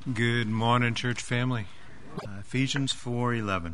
Good morning, church family. Ephesians 4:11.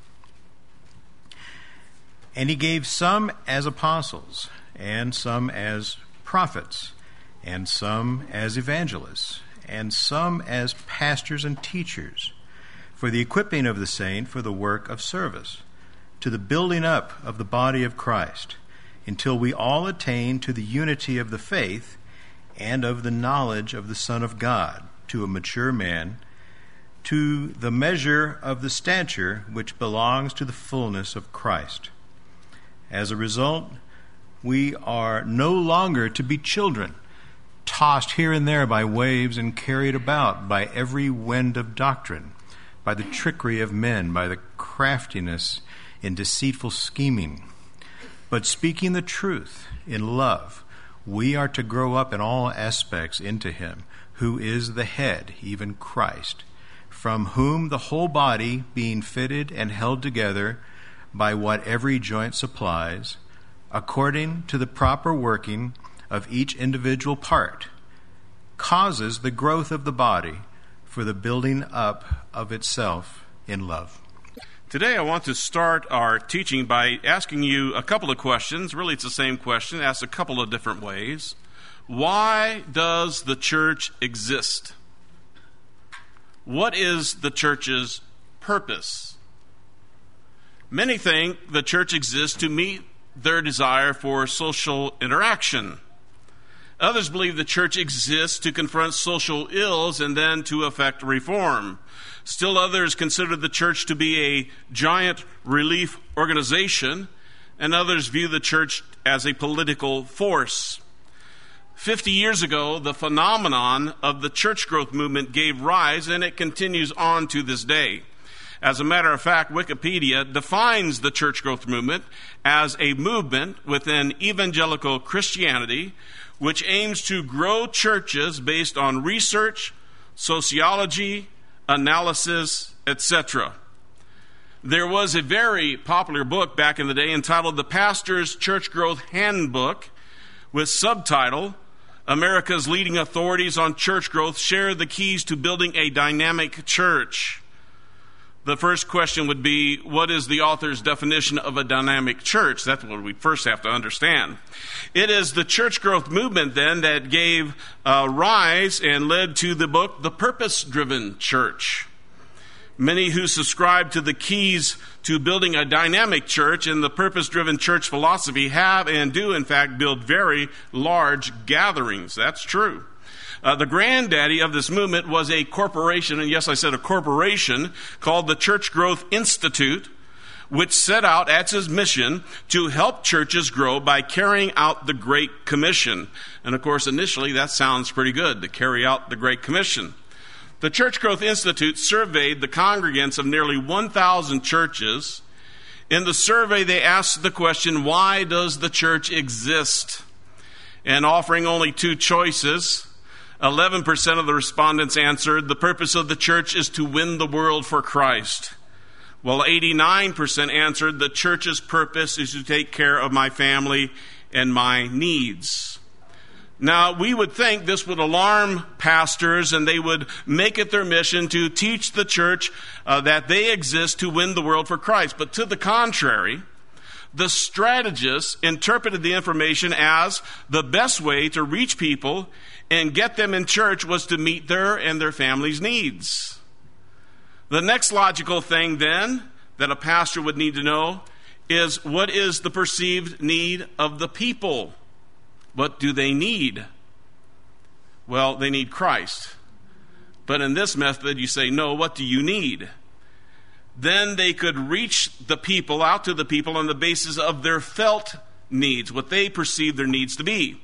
And he gave some as apostles, and some as prophets, and some as evangelists, and some as pastors and teachers, for the equipping of the saint for the work of service, to the building up of the body of Christ, until we all attain to the unity of the faith and of the knowledge of the Son of God, to a mature man, to the measure of the stature which belongs to the fullness of Christ. As a result, we are no longer to be children, tossed here and there by waves and carried about by every wind of doctrine, by the trickery of men, by the craftiness in deceitful scheming. But speaking the truth in love, we are to grow up in all aspects into him, who is the head, even Christ, from whom the whole body, being fitted and held together by what every joint supplies, according to the proper working of each individual part, causes the growth of the body for the building up of itself in love. Today I want to start our teaching by asking you a couple of questions. Really, it's the same question, asked a couple of different ways. Why does the church exist? What is the church's purpose? Many think the church exists to meet their desire for social interaction. Others believe the church exists to confront social ills and then to effect reform. Still others consider the church to be a giant relief organization, and others view the church as a political force. 50 years ago, the phenomenon of the church growth movement gave rise, and it continues on to this day. As a matter of fact, Wikipedia defines the church growth movement as a movement within evangelical Christianity which aims to grow churches based on research, sociology, analysis, etc. There was a very popular book back in the day entitled The Pastor's Church Growth Handbook, with subtitle, America's Leading Authorities on Church Growth Share the Keys to Building a Dynamic Church. The first question would be, what is the author's definition of a dynamic church? That's what we first have to understand. It is the church growth movement, then, that gave rise and led to the book, The Purpose-Driven Church. Many who subscribe to the keys to building a dynamic church and the purpose-driven church philosophy have and do, in fact, build very large gatherings. That's true. The granddaddy of this movement was a corporation, and yes, I said a corporation, called the Church Growth Institute, which set out as its mission to help churches grow by carrying out the Great Commission. And of course, initially, that sounds pretty good, to carry out the Great Commission. The Church Growth Institute surveyed the congregants of nearly 1,000 churches. In the survey, they asked the question, why does the church exist? And offering only two choices, 11% of the respondents answered, the purpose of the church is to win the world for Christ. While 89% answered, the church's purpose is to take care of my family and my needs. Now, we would think this would alarm pastors, and they would make it their mission to teach the church that they exist to win the world for Christ. But to the contrary, the strategists interpreted the information as the best way to reach people and get them in church was to meet their and their family's needs. The next logical thing, then, that a pastor would need to know is, what is the perceived need of the people? What do they need? Well, they need Christ. But in this method, you say, no, what do you need? Then they could reach the people, out to the people, on the basis of their felt needs, what they perceive their needs to be.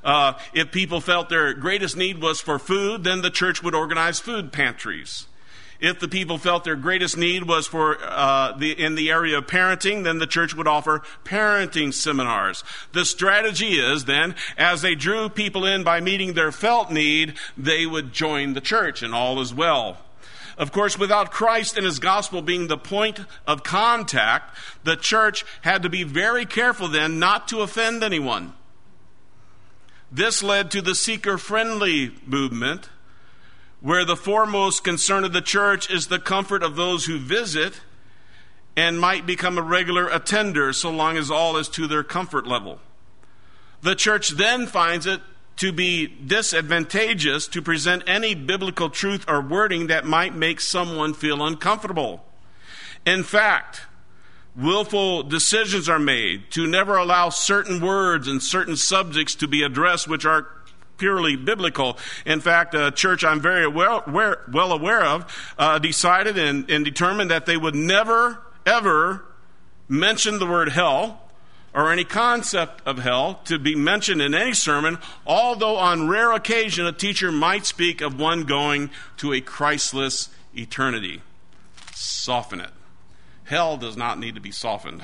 If people felt their greatest need was for food, then the church would organize food pantries. If the people felt their greatest need was for in the area of parenting, then the church would offer parenting seminars. The strategy is then, as they drew people in by meeting their felt need, they would join the church, and all is well. Of course, without Christ and his gospel being the point of contact, the church had to be very careful then not to offend anyone. This led to the seeker-friendly movement, where the foremost concern of the church is the comfort of those who visit and might become a regular attender so long as all is to their comfort level. The church then finds it to be disadvantageous to present any biblical truth or wording that might make someone feel uncomfortable. In fact, willful decisions are made to never allow certain words and certain subjects to be addressed which are purely biblical. In fact, a church I'm very well aware of decided and determined that they would never, ever mention the word hell or any concept of hell to be mentioned in any sermon, although on rare occasion a teacher might speak of one going to a Christless eternity. Soften it. Hell does not need to be softened.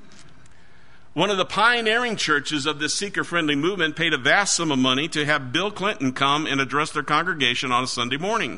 One of the pioneering churches of this seeker-friendly movement paid a vast sum of money to have Bill Clinton come and address their congregation on a Sunday morning.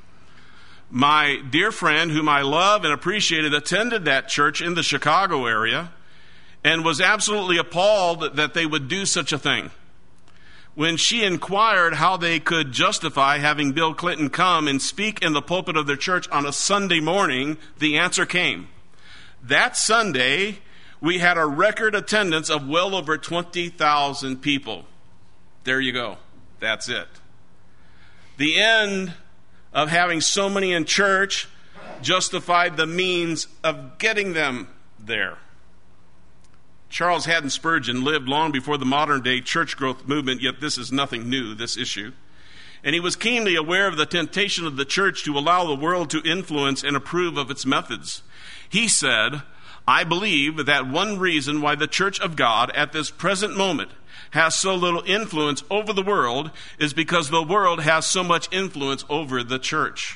My dear friend, whom I love and appreciated, attended that church in the Chicago area and was absolutely appalled that they would do such a thing. When she inquired how they could justify having Bill Clinton come and speak in the pulpit of their church on a Sunday morning, the answer came. That Sunday, we had a record attendance of well over 20,000 people. There you go. That's it. The end of having so many in church justified the means of getting them there. Charles Haddon Spurgeon lived long before the modern-day church growth movement, yet this is nothing new, this issue. And he was keenly aware of the temptation of the church to allow the world to influence and approve of its methods. He said, "I believe that one reason why the Church of God at this present moment has so little influence over the world is because the world has so much influence over the church."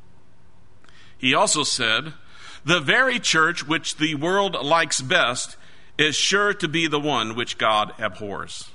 He also said, "The very church which the world likes best is sure to be the one which God abhors."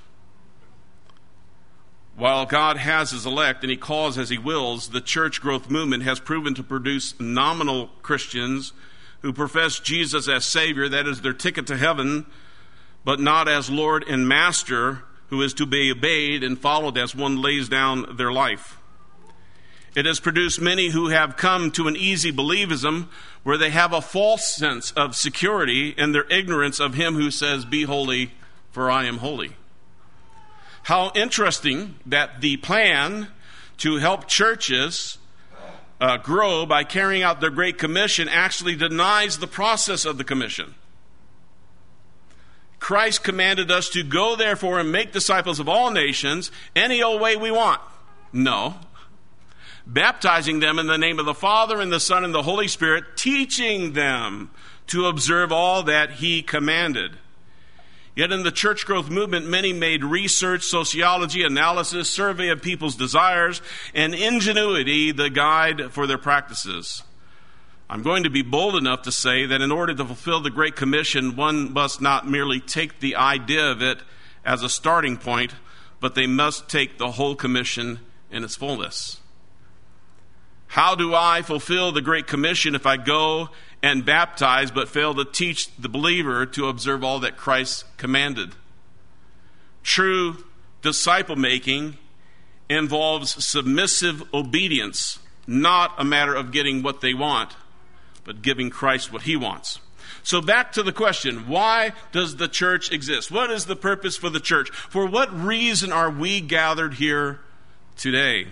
While God has his elect and he calls as he wills, the church growth movement has proven to produce nominal Christians who profess Jesus as Savior, that is their ticket to heaven, but not as Lord and Master, who is to be obeyed and followed as one lays down their life. It has produced many who have come to an easy believism where they have a false sense of security in their ignorance of him who says, "Be holy, for I am holy." How interesting that the plan to help churches grow by carrying out their Great Commission actually denies the process of the commission. Christ commanded us to go, therefore, and make disciples of all nations any old way we want. No. Baptizing them in the name of the Father and the Son and the Holy Spirit, teaching them to observe all that he commanded. Yet in the church growth movement, many made research, sociology, analysis, survey of people's desires, and ingenuity the guide for their practices. I'm going to be bold enough to say that in order to fulfill the Great Commission, one must not merely take the idea of it as a starting point, but they must take the whole commission in its fullness. How do I fulfill the Great Commission if I go and baptize but fail to teach the believer to observe all that Christ commanded? True disciple making involves submissive obedience, not a matter of getting what they want, but giving Christ what he wants. So back to the question, why does the church exist? What is the purpose for the church? For what reason are we gathered here today?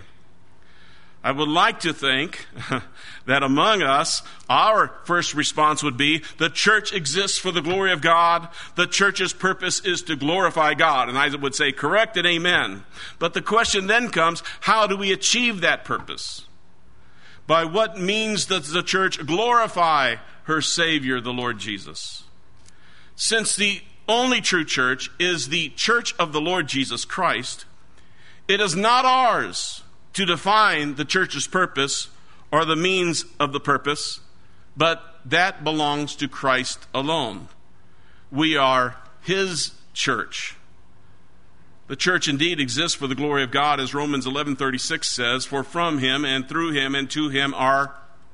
I would like to think that among us, our first response would be, the church exists for the glory of God. The church's purpose is to glorify God. And I would say, correct and amen. But the question then comes, how do we achieve that purpose? By what means does the church glorify her Savior, the Lord Jesus? Since the only true church is the church of the Lord Jesus Christ, it is not ours to define the church's purpose or the means of the purpose, but that belongs to Christ alone. We are his church. The church indeed exists for the glory of God, as Romans 11:36 says, for from him and through him and to him are,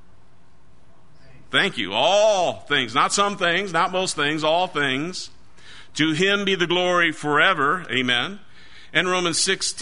thank you, all things, not some things, not most things, all things. To him be the glory forever, amen. And Romans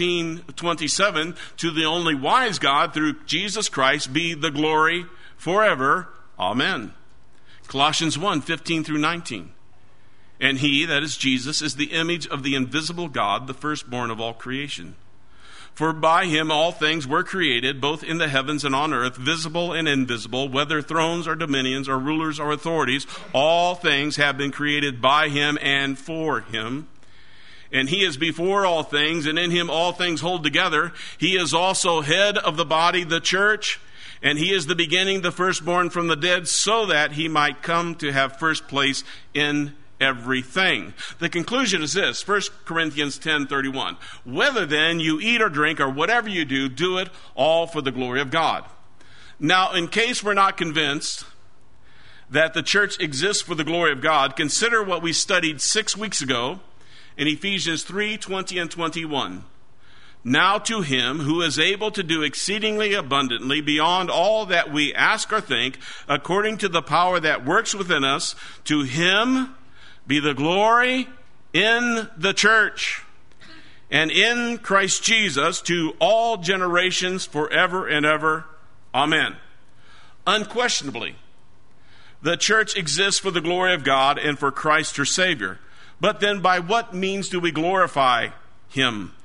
16:27, to the only wise God through Jesus Christ be the glory forever. Amen. Colossians 1:15 through 19. And he, that is Jesus, is the image of the invisible God, the firstborn of all creation. For by him all things were created, both in the heavens and on earth, visible and invisible, whether thrones or dominions or rulers or authorities, all things have been created by him and for him. And he is before all things, and in him all things hold together. He is also head of the body, the church, and he is the beginning, the firstborn from the dead, so that he might come to have first place in everything. The conclusion is this, 1 Corinthians 10:31. Whether then you eat or drink or whatever you do, do it all for the glory of God. Now, in case we're not convinced that the church exists for the glory of God, consider what we studied 6 weeks ago in Ephesians 3:20 and 21. Now to him who is able to do exceedingly abundantly beyond all that we ask or think, according to the power that works within us, to him be the glory in the church and in Christ Jesus to all generations forever and ever. Amen. Unquestionably, the church exists for the glory of God and for Christ her Savior. But then by what means do we glorify him?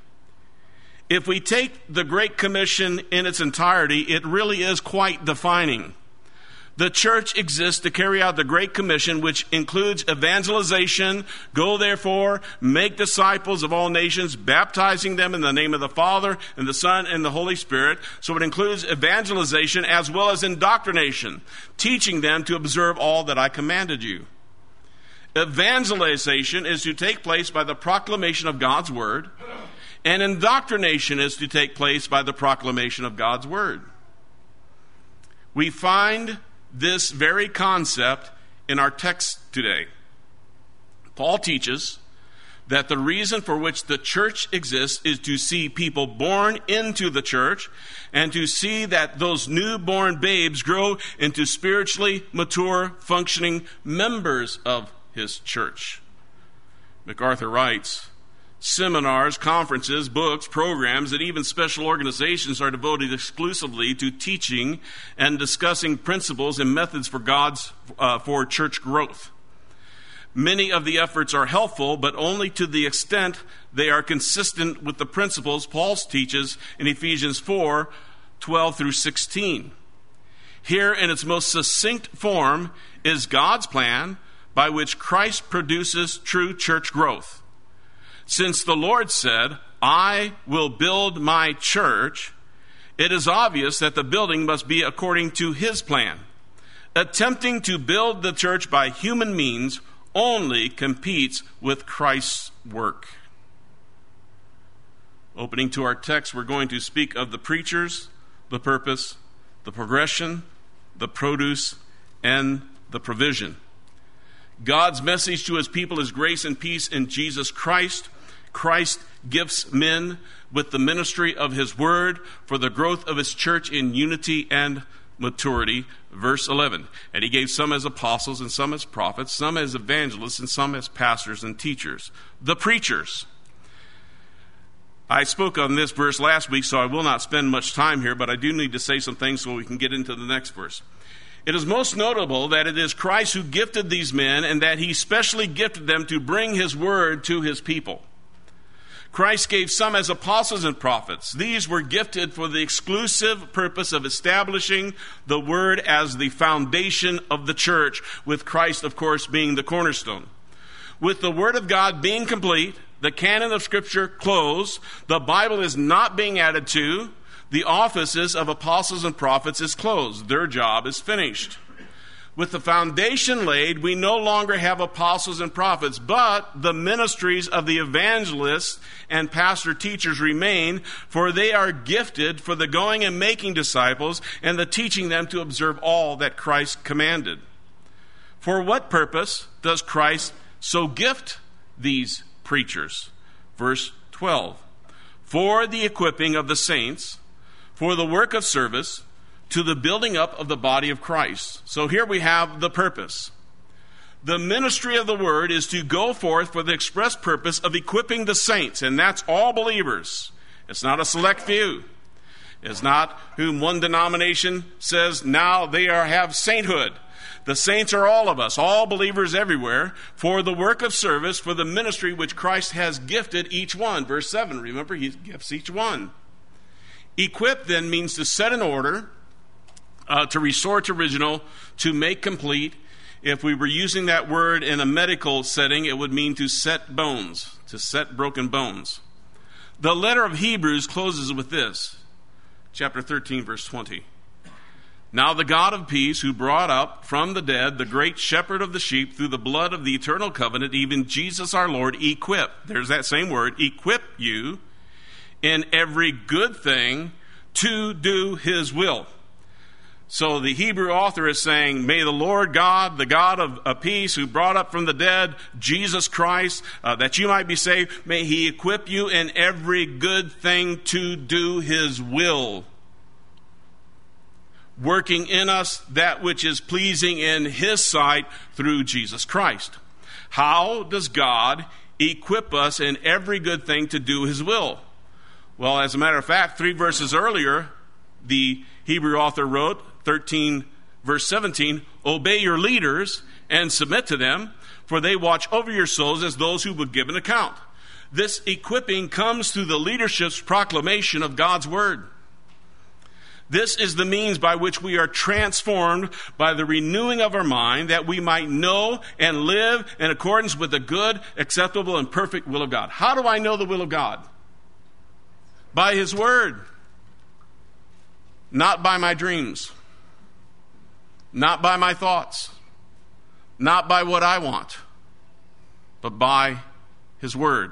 If we take the Great Commission in its entirety, it really is quite defining. The church exists to carry out the Great Commission, which includes evangelization. Go therefore, make disciples of all nations, baptizing them in the name of the Father and the Son and the Holy Spirit. So it includes evangelization as well as indoctrination, teaching them to observe all that I commanded you. Evangelization is to take place by the proclamation of God's word, and indoctrination is to take place by the proclamation of God's word. We find this very concept in our text today. Paul teaches that the reason for which the church exists is to see people born into the church and to see that those newborn babes grow into spiritually mature, functioning members of his church. MacArthur writes, seminars, conferences, books, programs, and even special organizations are devoted exclusively to teaching and discussing principles and methods for church growth. Many of the efforts are helpful, but only to the extent they are consistent with the principles Paul teaches in Ephesians 4:12 through 16. Here, in its most succinct form, is God's plan by which Christ produces true church growth. Since the Lord said, I will build my church, it is obvious that the building must be according to his plan. Attempting to build the church by human means only competes with Christ's work. Opening to our text, we're going to speak of the preachers, the purpose, the progression, the produce, and the provision. God's message to his people is grace and peace in Jesus Christ. Christ gifts men with the ministry of his word for the growth of his church in unity and maturity. Verse 11, and he gave some as apostles and some as prophets, some as evangelists and some as pastors and teachers. The preachers. I spoke on this verse last week, so I will not spend much time here, but I do need to say some things so we can get into the next verse. It is most notable that it is Christ who gifted these men and that he specially gifted them to bring his word to his people. Christ gave some as apostles and prophets. These were gifted for the exclusive purpose of establishing the word as the foundation of the church, with Christ, of course, being the cornerstone. With the word of God being complete, the canon of Scripture closed, the Bible is not being added to, the offices of apostles and prophets is closed. Their job is finished. With the foundation laid, we no longer have apostles and prophets, but the ministries of the evangelists and pastor teachers remain, for they are gifted for the going and making disciples and the teaching them to observe all that Christ commanded. For what purpose does Christ so gift these preachers? Verse 12, for the equipping of the saints, for the work of service, to the building up of the body of Christ. So here we have the purpose. The ministry of the word is to go forth for the express purpose of equipping the saints, and that's all believers. It's not a select few. It's not whom one denomination says now they have sainthood. The saints are all of us, all believers everywhere, for the work of service, for the ministry which Christ has gifted each one. Verse 7, remember, he gifts each one. Equip then means to set in order, to restore to original, to make complete. If we were using that word in a medical setting, it would mean to set bones, to set broken bones. The letter of Hebrews closes with this, chapter 13, verse 20. Now the God of peace, who brought up from the dead the great shepherd of the sheep through the blood of the eternal covenant, even Jesus our Lord, equip, there's that same word, equip you in every good thing to do his will. So the Hebrew author is saying, may the Lord God, the God of peace, who brought up from the dead Jesus Christ, that you might be saved, may he equip you in every good thing to do his will, working in us that which is pleasing in his sight through Jesus Christ. How does God equip us in every good thing to do his will? Well, as a matter of fact, 3 verses earlier, the Hebrew author wrote, 13 verse 17, obey your leaders and submit to them, for they watch over your souls as those who would give an account. This equipping comes through the leadership's proclamation of God's word. This is the means by which we are transformed by the renewing of our mind, that we might know and live in accordance with the good, acceptable, and perfect will of God. How do I know the will of God? By his word. Not by my dreams. Not by my thoughts. Not by what I want. But by his word.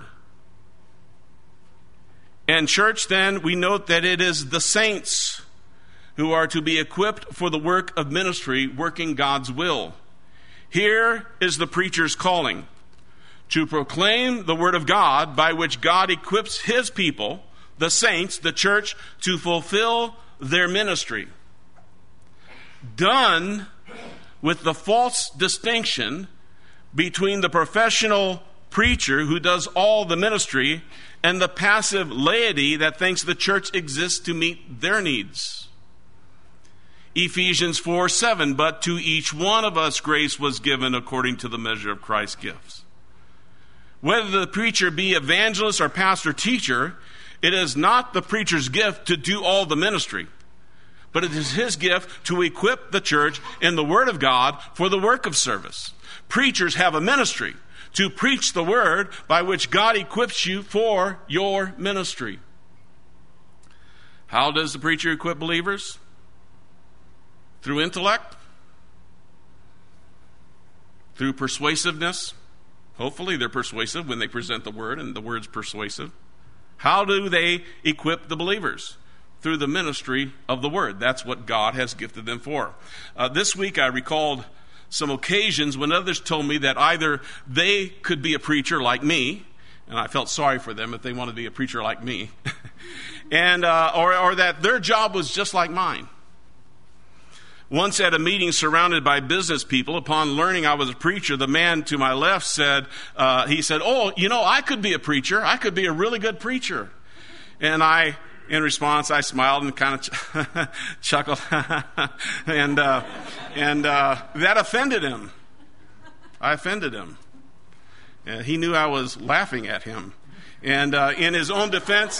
And church, then, we note that it is the saints who are to be equipped for the work of ministry, working God's will. Here is the preacher's calling: to proclaim the word of God, by which God equips his people, the saints, the church, to fulfill their ministry. Done with the false distinction between the professional preacher who does all the ministry and the passive laity that thinks the church exists to meet their needs. Ephesians 4:7, but to each one of us grace was given according to the measure of Christ's gifts. Whether the preacher be evangelist or pastor teacher, it is not the preacher's gift to do all the ministry, but it is his gift to equip the church in the word of God for the work of service. Preachers have a ministry to preach the word by which God equips you for your ministry. How does the preacher equip believers? Through intellect? Through persuasiveness? Hopefully they're persuasive when they present the word, and the word's persuasive. How do they equip the believers? Through the ministry of the word. That's what God has gifted them for. This week I recalled some occasions when others told me that either they could be a preacher like me, and I felt sorry for them if they wanted to be a preacher like me, and or that their job was just like mine. Once at a meeting surrounded by business people, upon learning I was a preacher, the man to my left said, he said, oh, you know, I could be a preacher. I could be a really good preacher. And in response, I smiled and kind of chuckled. and that offended him. I offended him. And he knew I was laughing at him. And in his own defense...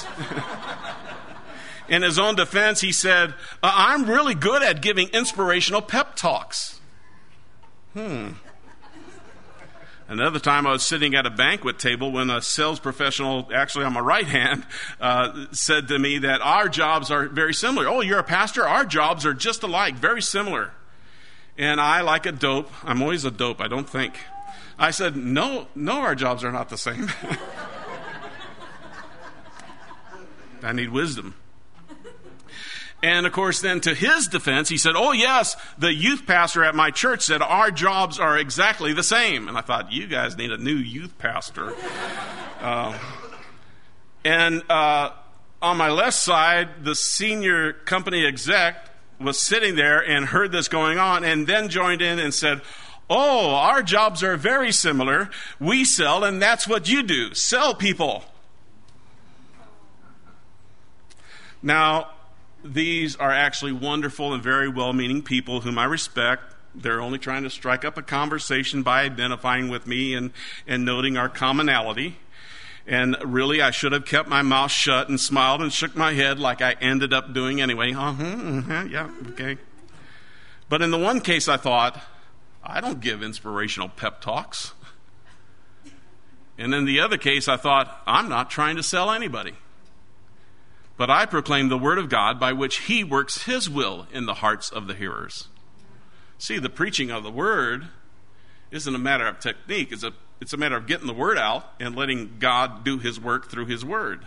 In his own defense, he said, I'm really good at giving inspirational pep talks. Another time I was sitting at a banquet table when a sales professional, actually on my right hand, said to me that our jobs are very similar. Oh, you're a pastor? Our jobs are just alike, very similar. And I, like a dope, I'm always a dope, I don't think. I said, no, our jobs are not the same. I need wisdom. And of course, then to his defense, he said, oh yes, the youth pastor at my church said our jobs are exactly the same. And I thought, you guys need a new youth pastor. And on my left side, the senior company exec was sitting there and heard this going on and then joined in and said, Oh, our jobs are very similar. We sell, and that's what you do. Sell people. Now, these are actually wonderful and very well-meaning people whom I respect. They're only trying to strike up a conversation by identifying with me and noting our commonality. And really, I should have kept my mouth shut and smiled and shook my head like I ended up doing anyway. Yeah, okay. But in the one case, I thought, I don't give inspirational pep talks. And in the other case, I thought, I'm not trying to sell anybody. But I proclaim the word of God by which he works his will in the hearts of the hearers. See, the preaching of the word isn't a matter of technique. It's a matter of getting the word out and letting God do his work through his word.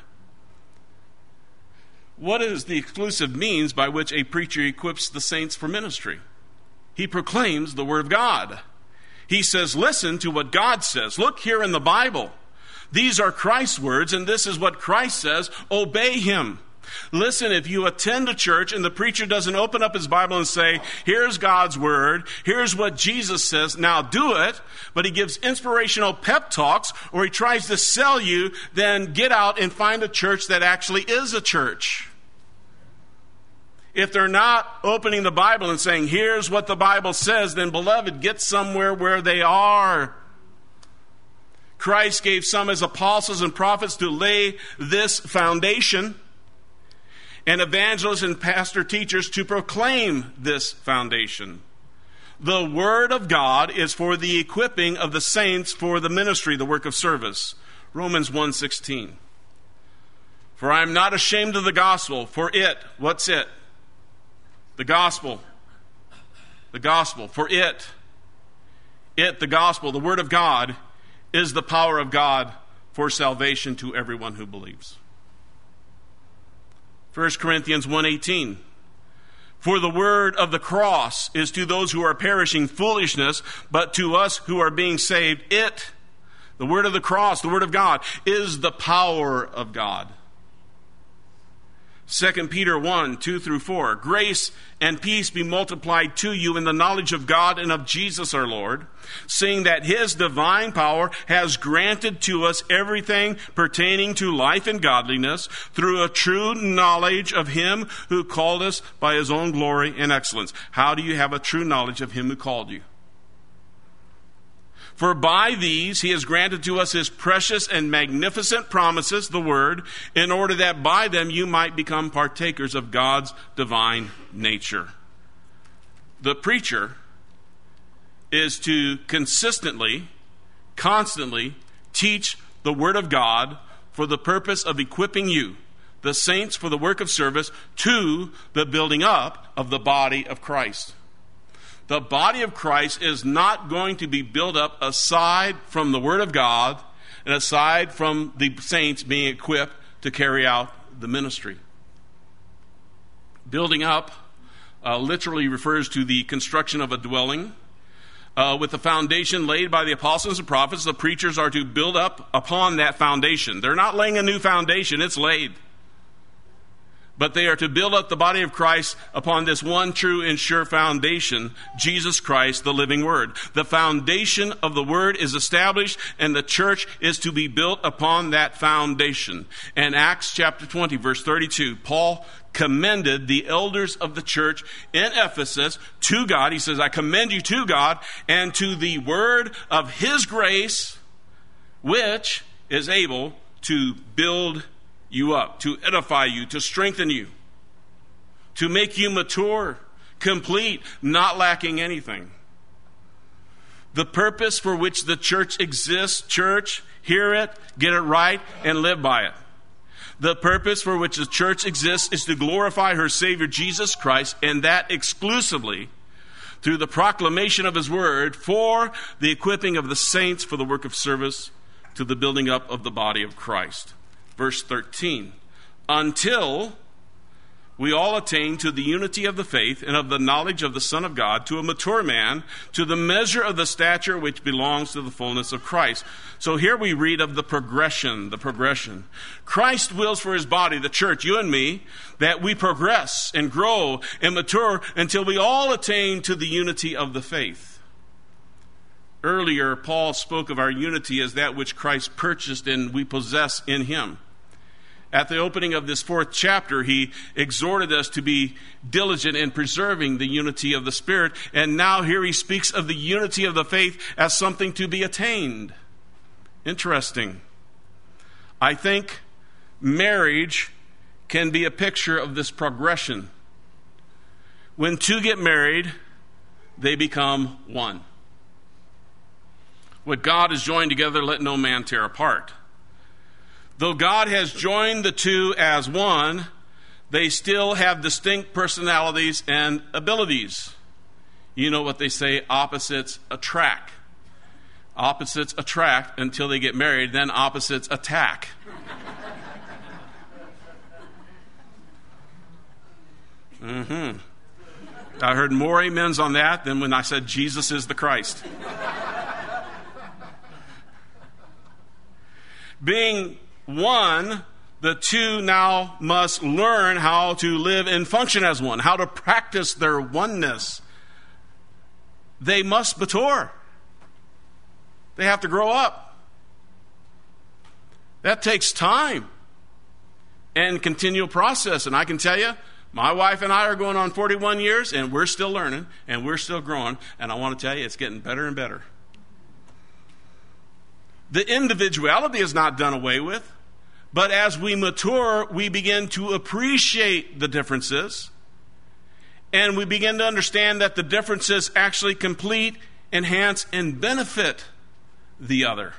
What is the exclusive means by which a preacher equips the saints for ministry? He proclaims the word of God. He says, listen to what God says. Look here in the Bible. These are Christ's words, and this is what Christ says. Obey him. Listen, if you attend a church and the preacher doesn't open up his Bible and say, here's God's word, here's what Jesus says, now do it, but he gives inspirational pep talks, or he tries to sell you, then get out and find a church that actually is a church. If they're not opening the Bible and saying, here's what the Bible says, then beloved, get somewhere where they are. Christ gave some as apostles and prophets to lay this foundation, and evangelists and pastor teachers to proclaim this foundation. The word of God is for the equipping of the saints for the ministry, the work of service. Romans 1:16. For I am not ashamed of the gospel, for it, what's it? The gospel. The gospel. For it, the gospel, the word of God, is the power of God for salvation to everyone who believes. 1 Corinthians 1:18. For the word of the cross is to those who are perishing foolishness, but to us who are being saved, the word of the cross, the word of God, is the power of God. 2 Peter 1:2-4. Grace and peace be multiplied to you in the knowledge of God and of Jesus our Lord, seeing that his divine power has granted to us everything pertaining to life and godliness through a true knowledge of him who called us by his own glory and excellence. How do you have a true knowledge of him who called you? For by these he has granted to us his precious and magnificent promises, the word, in order that by them you might become partakers of God's divine nature. The preacher is to consistently, constantly teach the word of God for the purpose of equipping you, the saints, for the work of service to the building up of the body of Christ. The body of Christ is not going to be built up aside from the word of God and aside from the saints being equipped to carry out the ministry. Building up literally refers to the construction of a dwelling. With the foundation laid by the apostles and prophets, the preachers are to build up upon that foundation. They're not laying a new foundation, it's laid. But they are to build up the body of Christ upon this one true and sure foundation, Jesus Christ, the living word. The foundation of the word is established, and the church is to be built upon that foundation. And Acts chapter 20, verse 32, Paul commended the elders of the church in Ephesus to God. He says, I commend you to God and to the word of his grace, which is able to build you up, to edify you, to strengthen you, to make you mature, complete, not lacking anything. The purpose for which the church exists, church, hear it, get it right, and live by it. The purpose for which the church exists is to glorify her Savior, Jesus Christ, and that exclusively through the proclamation of his word for the equipping of the saints for the work of service to the building up of the body of Christ. Verse 13, until we all attain to the unity of the faith and of the knowledge of the Son of God, to a mature man, to the measure of the stature which belongs to the fullness of Christ. So here we read of the progression. Christ wills for his body, the church, you and me, that we progress and grow and mature until we all attain to the unity of the faith. Earlier, Paul spoke of our unity as that which Christ purchased and we possess in him. At the opening of this 4th chapter, he exhorted us to be diligent in preserving the unity of the Spirit. And now here he speaks of the unity of the faith as something to be attained. Interesting. I think marriage can be a picture of this progression. When two get married, they become one. What God has joined together, let no man tear apart. Though God has joined the two as one, they still have distinct personalities and abilities. You know what they say, opposites attract. Opposites attract until they get married, then opposites attack. I heard more amens on that than when I said Jesus is the Christ. Being one, the two now must learn how to live and function as one, how to practice their oneness. They must mature. They have to grow up. That takes time and continual process. And I can tell you, my wife and I are going on 41 years, and we're still learning, and we're still growing. And I want to tell you, it's getting better and better. The individuality is not done away with, but as we mature, we begin to appreciate the differences, and we begin to understand that the differences actually complete, enhance, and benefit the other.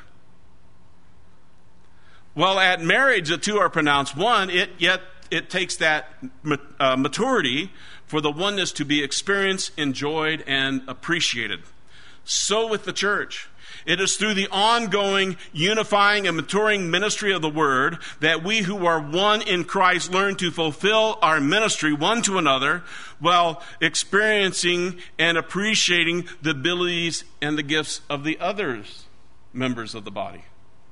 While at marriage, the two are pronounced one, yet it takes that maturity for the oneness to be experienced, enjoyed, and appreciated. So with the church. It is through the ongoing, unifying, and maturing ministry of the Word that we who are one in Christ learn to fulfill our ministry one to another while experiencing and appreciating the abilities and the gifts of the others members of the body.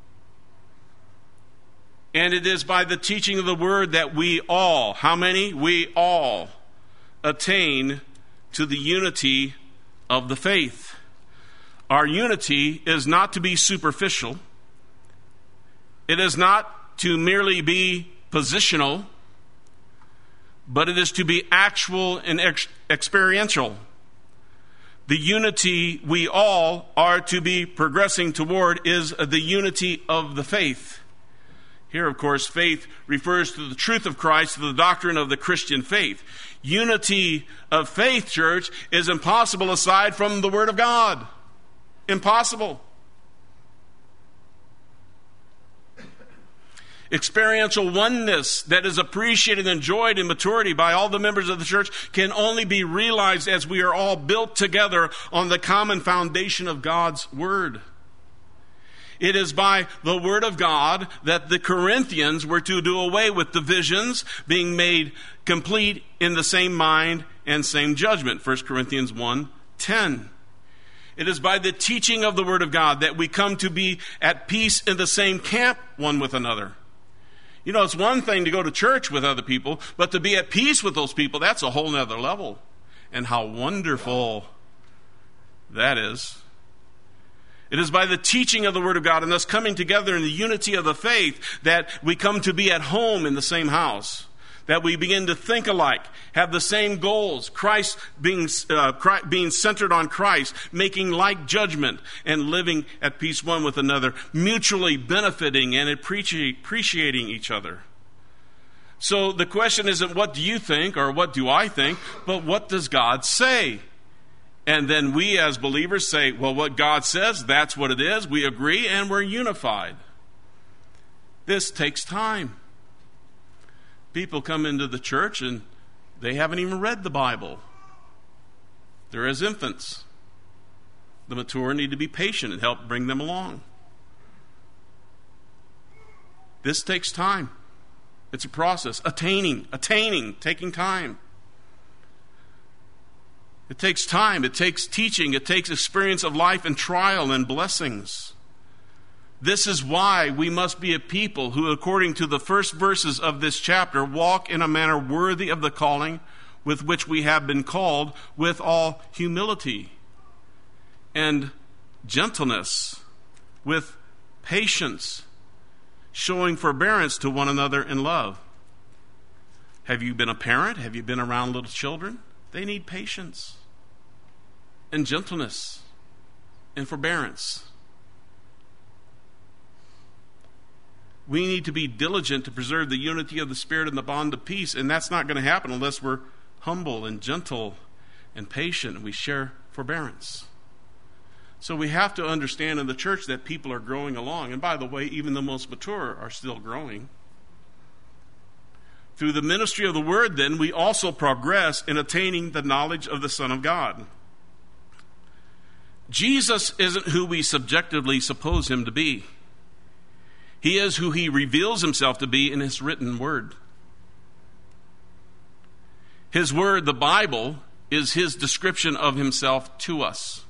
And it is by the teaching of the Word that we all, how many? We all attain to the unity of the faith. Our unity is not to be superficial. It is not to merely be positional, but it is to be actual and experiential. The unity we all are to be progressing toward is the unity of the faith. Here, of course, faith refers to the truth of Christ, to the doctrine of the Christian faith. Unity of faith, church, is impossible aside from the Word of God. Impossible. Experiential oneness that is appreciated and enjoyed in maturity by all the members of the church can only be realized as we are all built together on the common foundation of God's Word. It is by the Word of God that the Corinthians were to do away with divisions, being made complete in the same mind and same judgment. 1 Corinthians 1:10. It is by the teaching of the Word of God that we come to be at peace in the same camp one with another. You know, it's one thing to go to church with other people, but to be at peace with those people, that's a whole nother level. And how wonderful that is. It is by the teaching of the Word of God and thus coming together in the unity of the faith that we come to be at home in the same house. That we begin to think alike, have the same goals, Christ being centered on Christ, making like judgment, and living at peace one with another, mutually benefiting and appreciating each other. So the question isn't what do you think or what do I think, but what does God say? And then we as believers say, well, what God says, that's what it is. We agree and we're unified. This takes time. People come into the church and they haven't even read the Bible. They're as infants. The mature need to be patient and help bring them along. This takes time. It's a process. Attaining, taking time. It takes time. It takes teaching. It takes experience of life and trial and blessings. This is why we must be a people who, according to the first verses of this chapter, walk in a manner worthy of the calling with which we have been called, with all humility and gentleness, with patience, showing forbearance to one another in love. Have you been a parent? Have you been around little children? They need patience and gentleness and forbearance. We need to be diligent to preserve the unity of the Spirit and the bond of peace, and that's not going to happen unless we're humble and gentle and patient and we share forbearance. So we have to understand in the church that people are growing along. And by the way, even the most mature are still growing. Through the ministry of the Word, then, we also progress in attaining the knowledge of the Son of God. Jesus isn't who we subjectively suppose him to be. He is who he reveals himself to be in his written word. His word, the Bible, is his description of himself to us.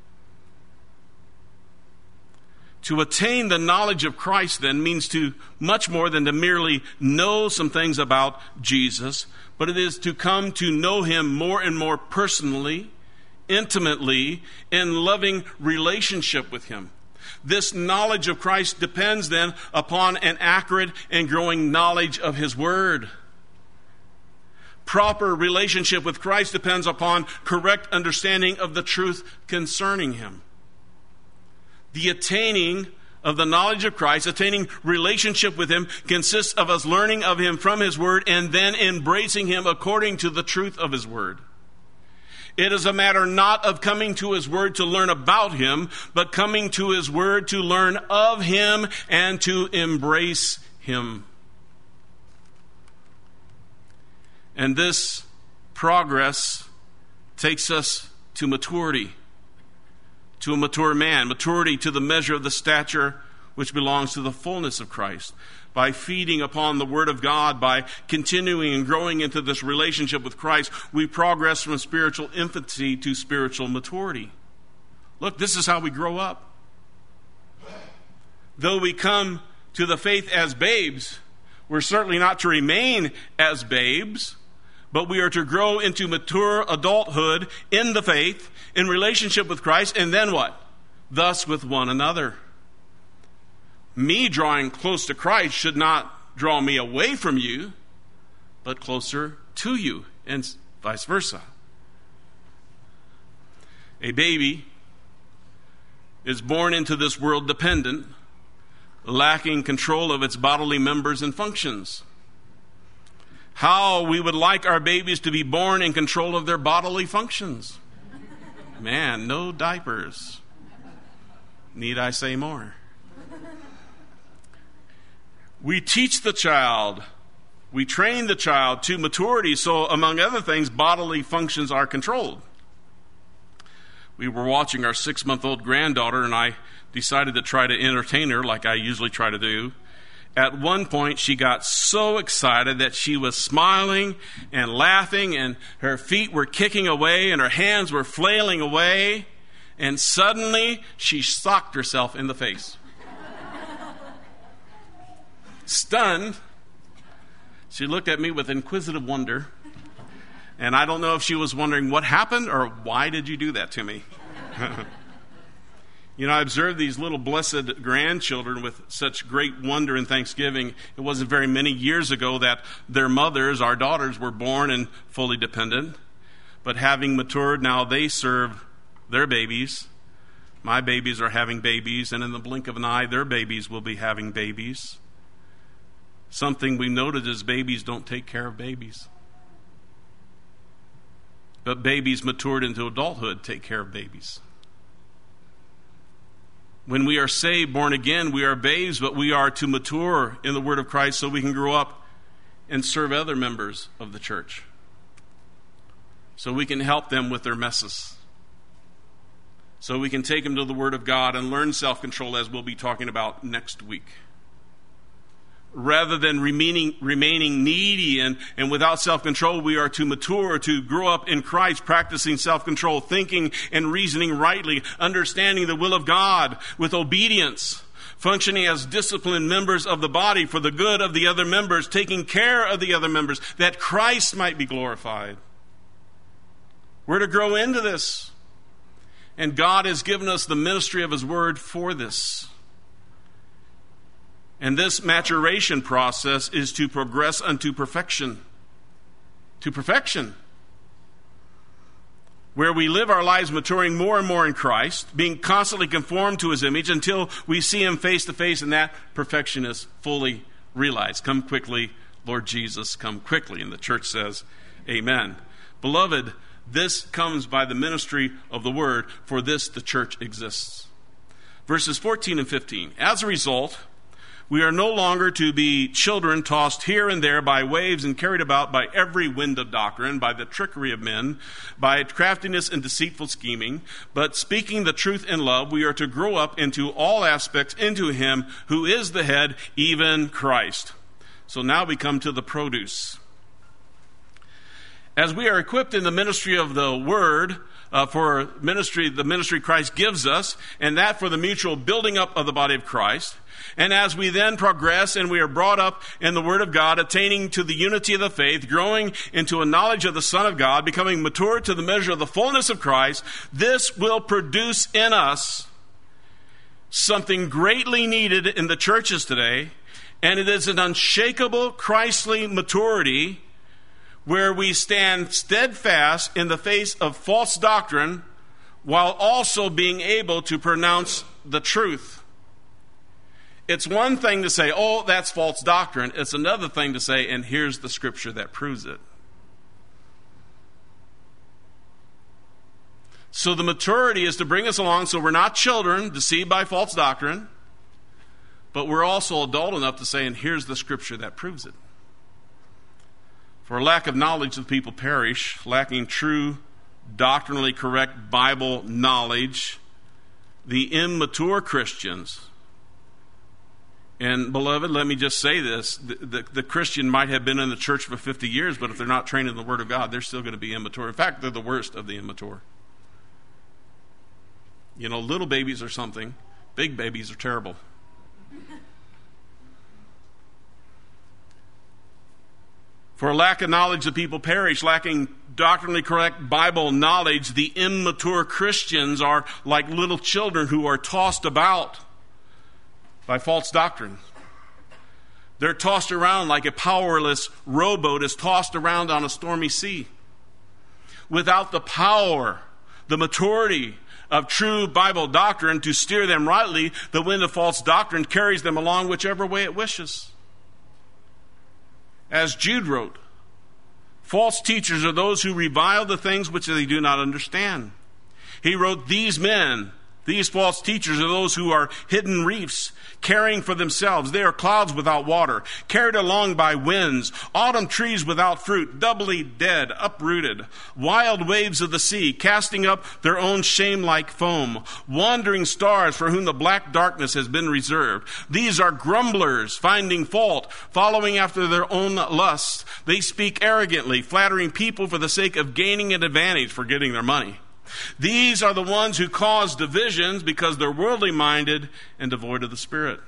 To attain the knowledge of Christ, then, means to much more than to merely know some things about Jesus, but it is to come to know him more and more personally, intimately, in loving relationship with him. This knowledge of Christ depends then upon an accurate and growing knowledge of his word. Proper relationship with Christ depends upon correct understanding of the truth concerning him. The attaining of the knowledge of Christ, attaining relationship with him, consists of us learning of him from his word and then embracing him according to the truth of his word. It is a matter not of coming to his word to learn about him, but coming to his word to learn of him and to embrace him. And this progress takes us to maturity, to a mature man, maturity to the measure of the stature which belongs to the fullness of Christ. By feeding upon the Word of God, by continuing and growing into this relationship with Christ, we progress from spiritual infancy to spiritual maturity. Look, this is how we grow up. Though we come to the faith as babes, we're certainly not to remain as babes, but we are to grow into mature adulthood in the faith, in relationship with Christ, and then what? Thus with one another. Me drawing close to Christ should not draw me away from you, but closer to you, and vice versa. A baby is born into this world dependent, lacking control of its bodily members and functions. How we would like our babies to be born in control of their bodily functions. Man, no diapers. Need I say more? We teach the child, we train the child to maturity, so among other things, bodily functions are controlled. We were watching our 6-month-old granddaughter, and I decided to try to entertain her like I usually try to do. At one point, she got so excited that she was smiling and laughing, and her feet were kicking away, and her hands were flailing away, and suddenly she socked herself in the face. Stunned, she looked at me with inquisitive wonder, and I don't know if she was wondering what happened or why did you do that to me. I observed these little blessed grandchildren with such great wonder and thanksgiving. It wasn't very many years ago that their mothers, our daughters, were born and fully dependent, but having matured, now they serve their babies. My babies are having babies, and in the blink of an eye, their babies will be having babies. Something we noted is babies don't take care of babies. But babies matured into adulthood take care of babies. When we are saved, born again, we are babes, but we are to mature in the Word of Christ so we can grow up and serve other members of the church. So we can help them with their messes. So we can take them to the Word of God and learn self-control, as we'll be talking about next week. Rather than remaining needy and without self-control, we are to mature, to grow up in Christ, practicing self-control, thinking and reasoning rightly, understanding the will of God with obedience, functioning as disciplined members of the body for the good of the other members, taking care of the other members, that Christ might be glorified. We're to grow into this. And God has given us the ministry of His Word for this. And this maturation process is to progress unto perfection. To perfection. Where we live our lives maturing more and more in Christ, being constantly conformed to His image until we see Him face to face, and that perfection is fully realized. Come quickly, Lord Jesus, come quickly. And the church says, amen. Beloved, this comes by the ministry of the Word. For this the church exists. Verses 14 and 15. As a result, we are no longer to be children tossed here and there by waves and carried about by every wind of doctrine, by the trickery of men, by craftiness and deceitful scheming. But speaking the truth in love, we are to grow up into all aspects into Him who is the head, even Christ. So now we come to the produce. As we are equipped in the ministry of the Word, for the ministry Christ gives us, and that for the mutual building up of the body of Christ. And as we then progress and we are brought up in the Word of God, attaining to the unity of the faith, growing into a knowledge of the Son of God, becoming mature to the measure of the fullness of Christ, this will produce in us something greatly needed in the churches today, and it is an unshakable Christly maturity where we stand steadfast in the face of false doctrine while also being able to pronounce the truth. It's one thing to say, oh, that's false doctrine. It's another thing to say, and here's the scripture that proves it. So the maturity is to bring us along so we're not children deceived by false doctrine, but we're also adult enough to say, and here's the scripture that proves it. For lack of knowledge, the people perish, lacking true, doctrinally correct Bible knowledge, the immature Christians. And beloved, let me just say this. The Christian might have been in the church for 50 years, but if they're not trained in the Word of God, they're still going to be immature. In fact, they're the worst of the immature. You know, little babies are something. Big babies are terrible. For lack of knowledge, the people perish, lacking doctrinally correct Bible knowledge. The immature Christians are like little children who are tossed about by false doctrine. They're tossed around like a powerless rowboat is tossed around on a stormy sea. Without the power, the maturity of true Bible doctrine to steer them rightly, the wind of false doctrine carries them along whichever way it wishes. As Jude wrote, false teachers are those who revile the things which they do not understand. He wrote, these men, these false teachers are those who are hidden reefs, caring for themselves. They are clouds without water, carried along by winds, autumn trees without fruit, doubly dead, uprooted, wild waves of the sea, casting up their own shame like foam, wandering stars for whom the black darkness has been reserved. These are grumblers, finding fault, following after their own lusts. They speak arrogantly, flattering people for the sake of gaining an advantage for getting their money. These are the ones who cause divisions because they're worldly minded and devoid of the Spirit.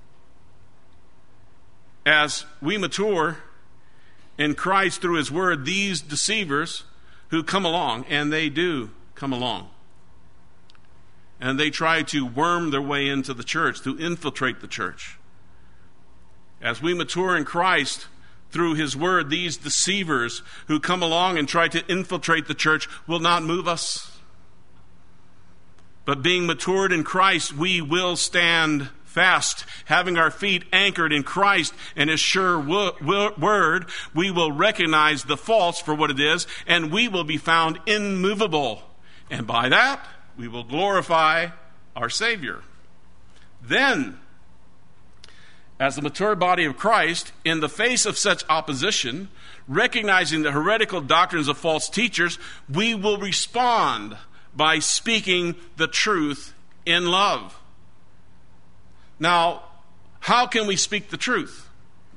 As we mature in Christ through His Word, these deceivers who come along, and they do come along, and they try to worm their way into the church, to infiltrate the church. As we mature in Christ through His Word, these deceivers who come along and try to infiltrate the church will not move us. But being matured in Christ, we will stand fast, having our feet anchored in Christ and His sure word. We will recognize the false for what it is, and we will be found immovable. And by that, we will glorify our Savior. Then, as the mature body of Christ, in the face of such opposition, recognizing the heretical doctrines of false teachers, we will respond by speaking the truth in love. Now, how can we speak the truth?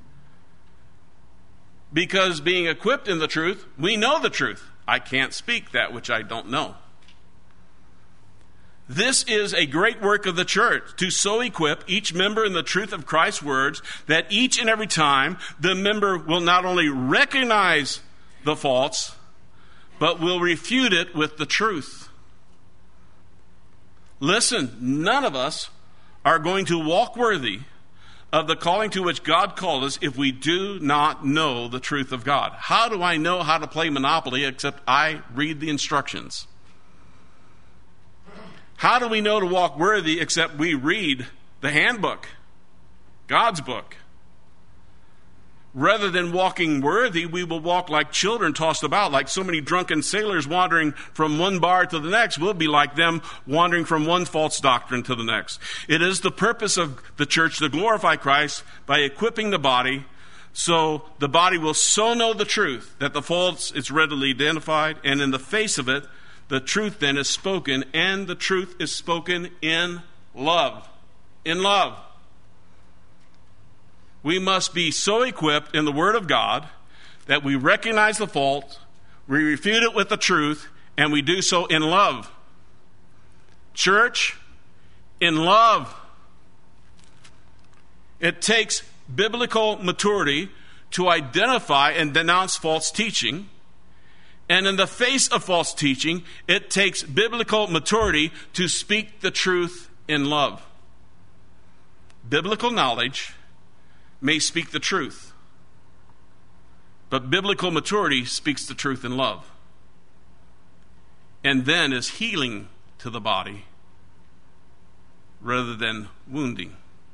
Because being equipped in the truth, we know the truth. I can't speak that which I don't know. This is a great work of the church, to so equip each member in the truth of Christ's words that each and every time the member will not only recognize the false, but will refute it with the truth. Listen, none of us are going to walk worthy of the calling to which God called us if we do not know the truth of God. How do I know how to play Monopoly except I read the instructions? How do we know to walk worthy except we read the handbook, God's book? Rather than walking worthy, we will walk like children tossed about, like so many drunken sailors wandering from one bar to the next. We'll be like them wandering from one false doctrine to the next. It is the purpose of the church to glorify Christ by equipping the body so the body will so know the truth that the false is readily identified, and in the face of it, the truth then is spoken, and the truth is spoken in love. In love. We must be so equipped in the Word of God that we recognize the fault, we refute it with the truth, and we do so in love. Church, in love. It takes biblical maturity to identify and denounce false teaching. And in the face of false teaching, it takes biblical maturity to speak the truth in love. Biblical knowledge may speak the truth, but biblical maturity speaks the truth in love, and then is healing to the body rather than wounding.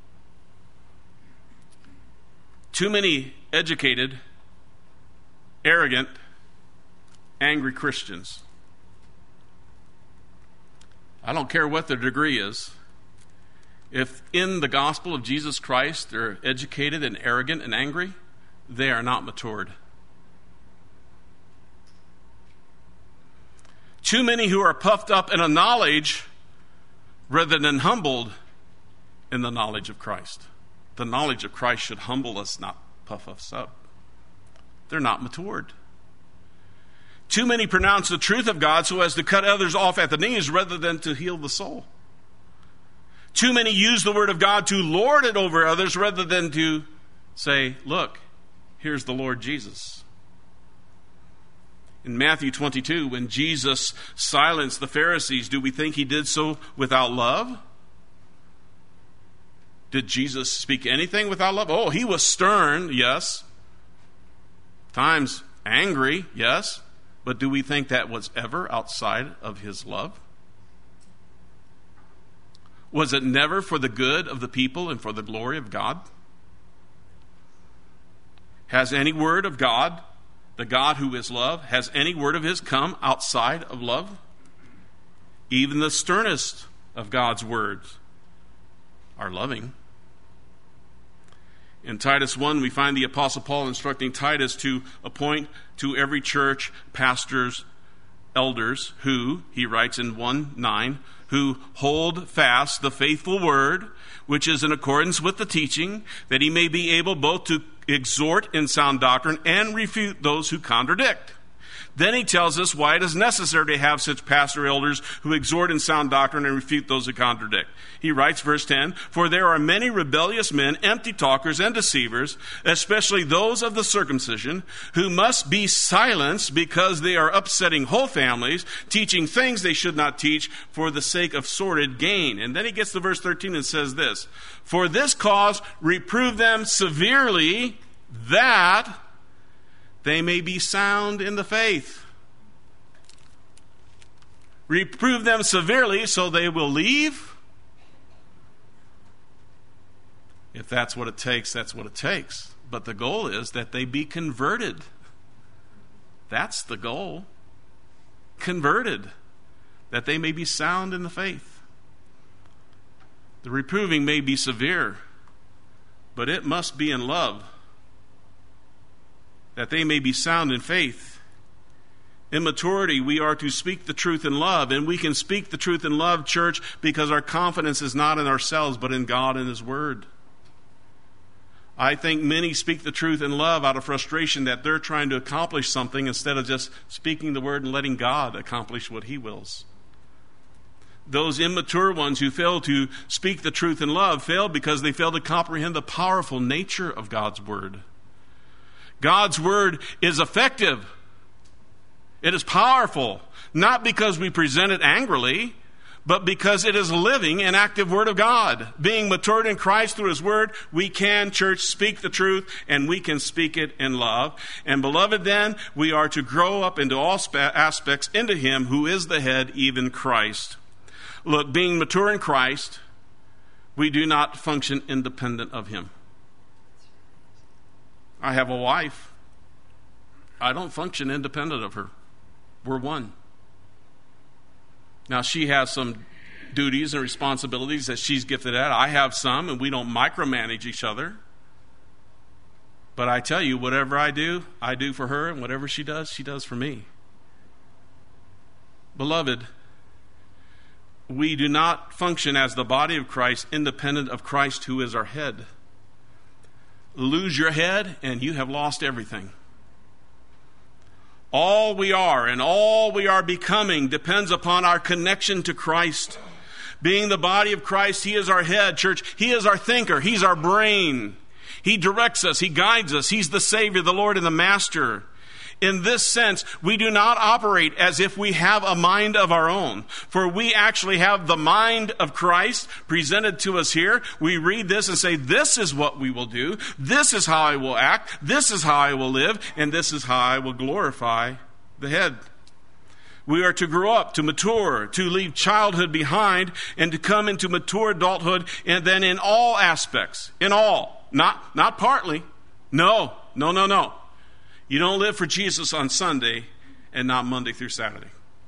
Too many educated, arrogant, angry Christians. I don't care what their degree is. If in the gospel of Jesus Christ they're educated and arrogant and angry, they are not matured. Too many who are puffed up in a knowledge rather than humbled in the knowledge of Christ. The knowledge of Christ should humble us, not puff us up. They're not matured. Too many pronounce the truth of God so as to cut others off at the knees rather than to heal the soul. Too many use the Word of God to lord it over others rather than to say, look, here's the Lord Jesus. In Matthew 22, when Jesus silenced the Pharisees, do we think he did so without love? Did Jesus speak anything without love? Oh, he was stern, yes. Times angry, yes. But do we think that was ever outside of his love? Was it never for the good of the people and for the glory of God? Has any word of God, the God who is love, has any word of his come outside of love? Even the sternest of God's words are loving. In Titus 1, we find the Apostle Paul instructing Titus to appoint to every church pastors, elders, who, he writes in 1:9, who hold fast the faithful word, which is in accordance with the teaching, that he may be able both to exhort in sound doctrine and refute those who contradict. Then he tells us why it is necessary to have such pastor elders who exhort in sound doctrine and refute those who contradict. He writes, verse 10, for there are many rebellious men, empty talkers and deceivers, especially those of the circumcision, who must be silenced because they are upsetting whole families, teaching things they should not teach for the sake of sordid gain. And then he gets to verse 13 and says this, for this cause reprove them severely, that they may be sound in the faith. Reprove them severely so they will leave. If that's what it takes, that's what it takes. But the goal is that they be converted. That's the goal. Converted. That they may be sound in the faith. The reproving may be severe, but it must be in love, that they may be sound in faith. In maturity, we are to speak the truth in love, and we can speak the truth in love, church, because our confidence is not in ourselves, but in God and His Word. I think many speak the truth in love out of frustration that they're trying to accomplish something instead of just speaking the Word and letting God accomplish what He wills. Those immature ones who fail to speak the truth in love fail because they fail to comprehend the powerful nature of God's Word. God's Word is effective. It is powerful, not because we present it angrily, but because it is a living and active Word of God. Being matured in Christ through His Word, we can, church, speak the truth, and we can speak it in love. And beloved, then, we are to grow up into all aspects into Him who is the head, even Christ. Look, being mature in Christ, we do not function independent of Him. I have a wife. I don't function independent of her. We're one. Now, she has some duties and responsibilities that she's gifted at. I have some, and we don't micromanage each other. But I tell you, whatever I do for her, and whatever she does for me. Beloved, we do not function as the body of Christ independent of Christ, who is our head. Lose your head, and you have lost everything. All we are and all we are becoming depends upon our connection to Christ. Being the body of Christ, He is our head, church. He is our thinker. He's our brain. He directs us. He guides us. He's the Savior, the Lord, and the Master. In this sense, we do not operate as if we have a mind of our own, for we actually have the mind of Christ presented to us here. We read this and say, this is what we will do. This is how I will act. This is how I will live. And this is how I will glorify the head. We are to grow up, to mature, to leave childhood behind, and to come into mature adulthood, and then in all aspects, in all, not partly. No. You don't live for Jesus on Sunday and not Monday through Saturday.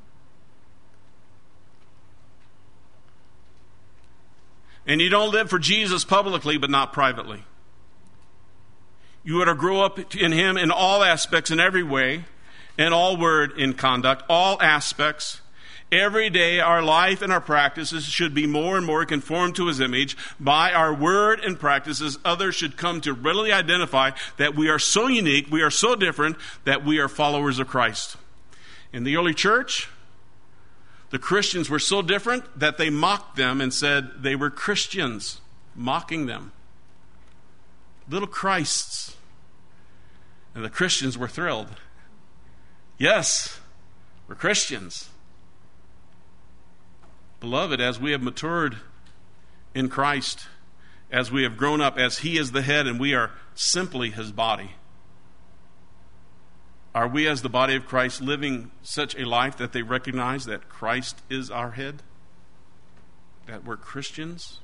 And you don't live for Jesus publicly but not privately. You are to grow up in Him in all aspects, in every way, in all word, in conduct, all aspects. Every day, our life and our practices should be more and more conformed to His image. By our word and practices, others should come to readily identify that we are so unique, we are so different, that we are followers of Christ. In the early church, the Christians were so different that they mocked them and said they were Christians, mocking them. Little Christs. And the Christians were thrilled. Yes, we're Christians. Beloved, as we have matured in Christ, as we have grown up, as He is the head and we are simply His body, are we as the body of Christ living such a life that they recognize that Christ is our head? That we're Christians?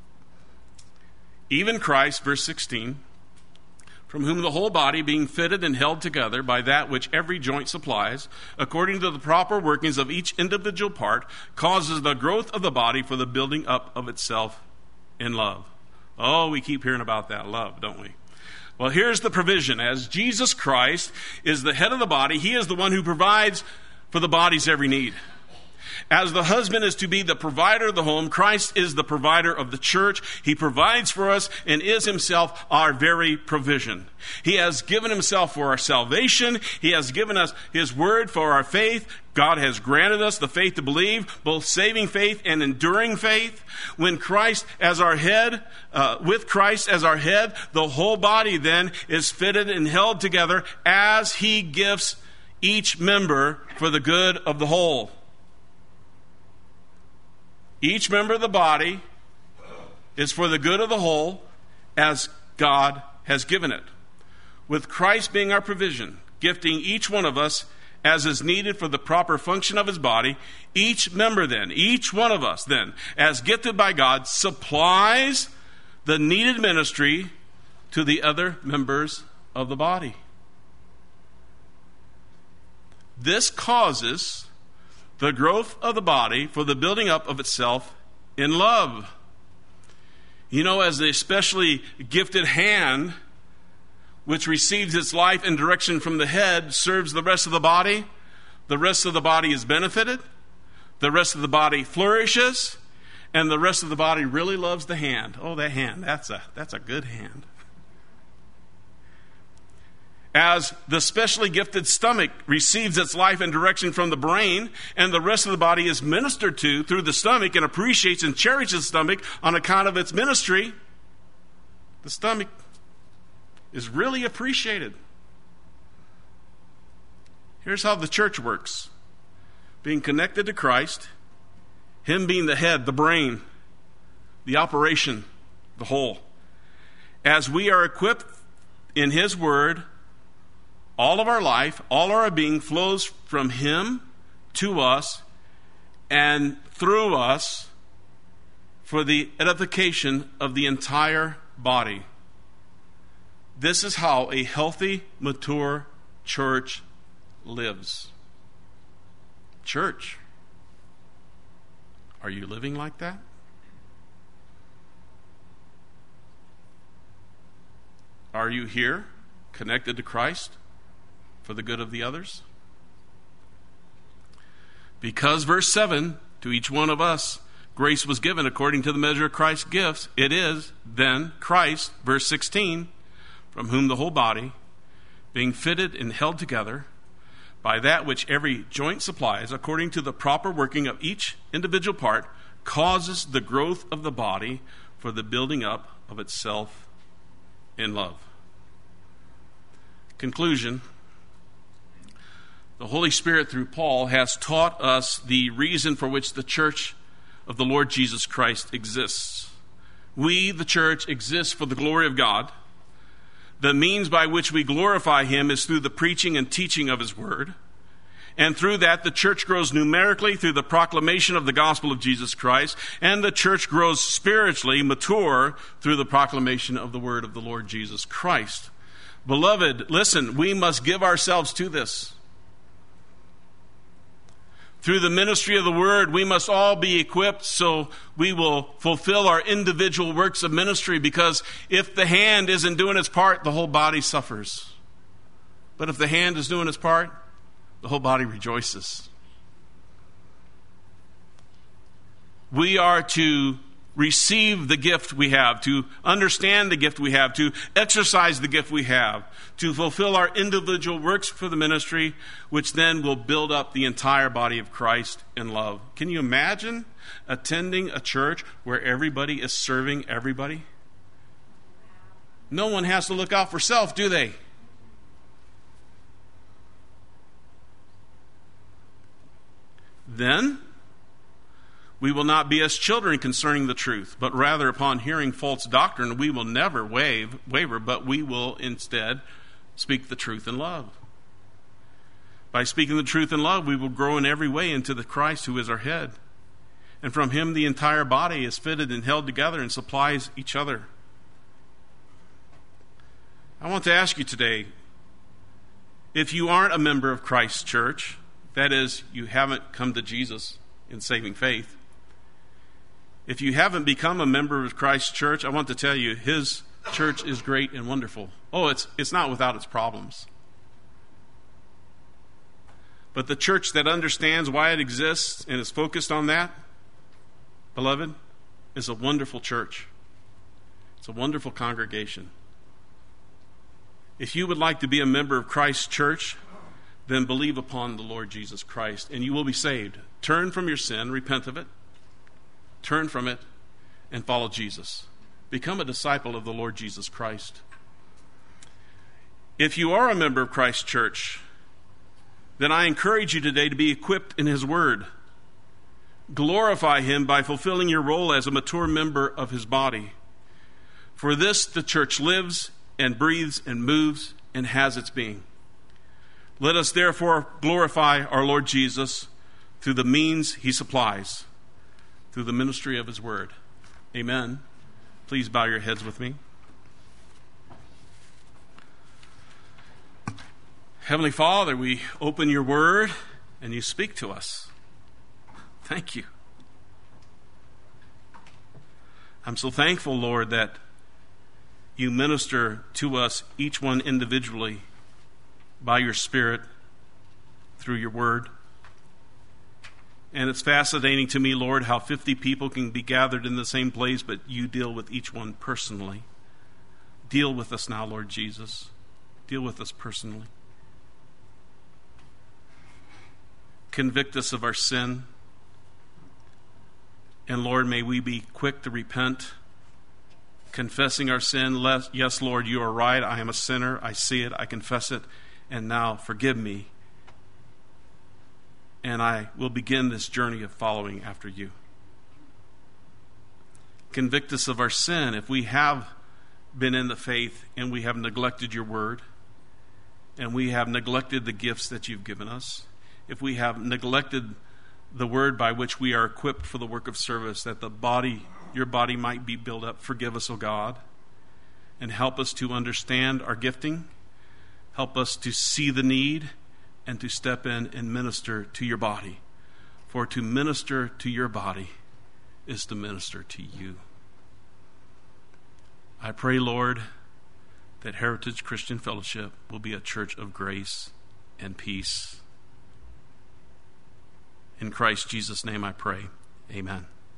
Even Christ, verse 16, from whom the whole body, being fitted and held together by that which every joint supplies, according to the proper workings of each individual part, causes the growth of the body for the building up of itself in love. Oh, we keep hearing about that love, don't we? Well, here's the provision. As Jesus Christ is the head of the body, He is the one who provides for the body's every need. As the husband is to be the provider of the home, Christ is the provider of the church. He provides for us and is Himself our very provision. He has given Himself for our salvation. He has given us His word for our faith. God has granted us the faith to believe, both saving faith and enduring faith. When Christ as our head, with Christ as our head, the whole body then is fitted and held together as He gifts each member for the good of the whole. Each member of the body is for the good of the whole as God has given it. With Christ being our provision, gifting each one of us as is needed for the proper function of His body, each member then, each one of us then, as gifted by God, supplies the needed ministry to the other members of the body. This causes the growth of the body for the building up of itself in love. You know, as the especially gifted hand, which receives its life and direction from the head, serves the rest of the body is benefited, the rest of the body flourishes, and the rest of the body really loves the hand. Oh, that hand, that's a good hand. As the specially gifted stomach receives its life and direction from the brain, and the rest of the body is ministered to through the stomach and appreciates and cherishes the stomach on account of its ministry, the stomach is really appreciated. Here's how the church works. Being connected to Christ, Him being the head, the brain, the operation, the whole. As we are equipped in His Word, all of our life, all our being flows from Him to us and through us for the edification of the entire body. This is how a healthy, mature church lives. Church, are you living like that? Are you here, connected to Christ, for the good of the others? Because, verse 7, to each one of us, grace was given according to the measure of Christ's gifts. It is then Christ, verse 16, from whom the whole body, being fitted and held together by that which every joint supplies, according to the proper working of each individual part, causes the growth of the body for the building up of itself in love. Conclusion. The Holy Spirit, through Paul, has taught us the reason for which the church of the Lord Jesus Christ exists. We, the church, exist for the glory of God. The means by which we glorify Him is through the preaching and teaching of His Word. And through that, the church grows numerically through the proclamation of the gospel of Jesus Christ. And the church grows spiritually mature through the proclamation of the Word of the Lord Jesus Christ. Beloved, listen, we must give ourselves to this. Through the ministry of the Word, we must all be equipped so we will fulfill our individual works of ministry, because if the hand isn't doing its part, the whole body suffers. But if the hand is doing its part, the whole body rejoices. We are to receive the gift we have, to understand the gift we have, to exercise the gift we have, to fulfill our individual works for the ministry, which then will build up the entire body of Christ in love. Can you imagine attending a church where everybody is serving everybody? No one has to look out for self, do they? Then we will not be as children concerning the truth, but rather upon hearing false doctrine, we will never waver, but we will instead speak the truth in love. By speaking the truth in love, we will grow in every way into the Christ who is our head. And from Him the entire body is fitted and held together and supplies each other. I want to ask you today, if you aren't a member of Christ's church, that is, you haven't come to Jesus in saving faith, if you haven't become a member of Christ's church, I want to tell you, His church is great and wonderful. Oh, it's not without its problems. But the church that understands why it exists and is focused on that, beloved, is a wonderful church. It's a wonderful congregation. If you would like to be a member of Christ's church, then believe upon the Lord Jesus Christ, and you will be saved. Turn from your sin, repent of it, turn from it, and follow Jesus. Become a disciple of the Lord Jesus Christ. If you are a member of Christ's church, then I encourage you today to be equipped in His Word. Glorify Him by fulfilling your role as a mature member of His body. For this the church lives and breathes and moves and has its being. Let us therefore glorify our Lord Jesus through the means He supplies, through the ministry of His Word. Amen. Please bow your heads with me. Heavenly Father, we open your Word and you speak to us. Thank you. I'm so thankful, Lord, that you minister to us, each one individually, by your Spirit, through your Word. And it's fascinating to me, Lord, how 50 people can be gathered in the same place, but you deal with each one personally. Deal with us now, Lord Jesus. Deal with us personally. Convict us of our sin. And Lord, may we be quick to repent, confessing our sin. Yes, Lord, you are right. I am a sinner. I see it. I confess it. And now forgive me. And I will begin this journey of following after you. Convict us of our sin if we have been in the faith and we have neglected your word, and we have neglected the gifts that you've given us. If we have neglected the word by which we are equipped for the work of service, that your body might be built up. Forgive us, O God, and help us to understand our gifting. Help us to see the need and to step in and minister to your body. For to minister to your body is to minister to you. I pray, Lord, that Heritage Christian Fellowship will be a church of grace and peace. In Christ Jesus' name I pray. Amen.